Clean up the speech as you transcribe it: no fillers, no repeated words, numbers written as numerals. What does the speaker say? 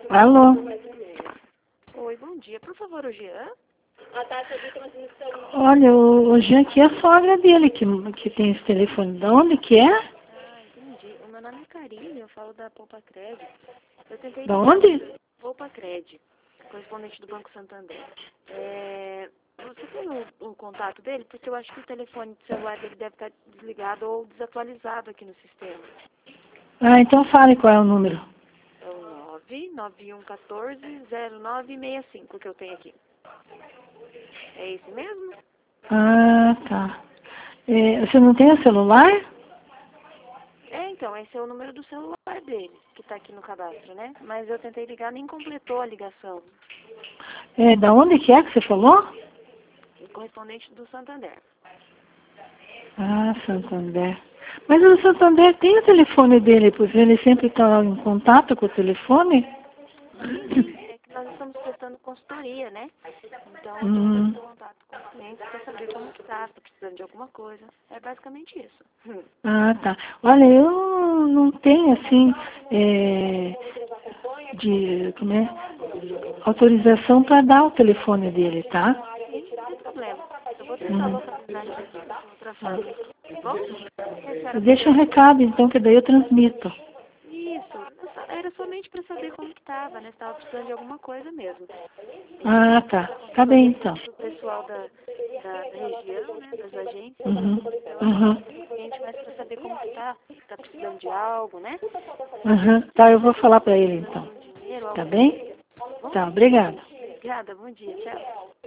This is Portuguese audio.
Alô? Oi, bom dia. Por favor, o Jean? Olha, o Jean aqui é a sogra dele que tem esse telefone. De onde que é? Ah, entendi. O meu nome é Karine, eu falo da Poupa Cred. Eu tentei Da ligar onde? Poupa Cred, correspondente do Banco Santander. Você tem o contato dele? Porque eu acho que o telefone de celular dele deve estar desligado ou desatualizado aqui no sistema. Ah, então fale qual é o número. É o 991140965 que eu tenho aqui. É esse mesmo? Ah, tá. Você não tem o celular? Então, esse é o número do celular dele, que está aqui no cadastro, né? Mas eu tentei ligar, nem completou a ligação. Da onde que é que você falou? O correspondente do Santander. Ah, Santander. Mas o Santander tem o telefone dele, pois ele sempre está em contato com o telefone? Sim, é que nós estamos prestando consultoria, né? Então, eu estou Hum. entrando em contato com os clientes para saber como que tá, se tá precisando de alguma coisa. É basicamente isso. Ah, tá. Olha, eu não tenho, assim, como é? Autorização para dar o telefone dele, tá? Sim, não tem problema. Eu vou tentar localizar aqui de outra forma. Tá bom? O que a senhora Deixa um pretende? recado, então, que daí eu transmito. Isso, era somente para saber como que tava, né? Se estava precisando de alguma coisa mesmo. Ah, tá. Tá bem, então. Do pessoal da região, né? Das agências. Uhum. Então, Uhum. o cliente mais para saber como que tá, se tá precisando de algo, né? Uhum. Tá, eu vou falar para ele, então. Um dinheiro, Tá algo assim. bem? Bom, Tá, obrigada. obrigada, bom dia, tchau.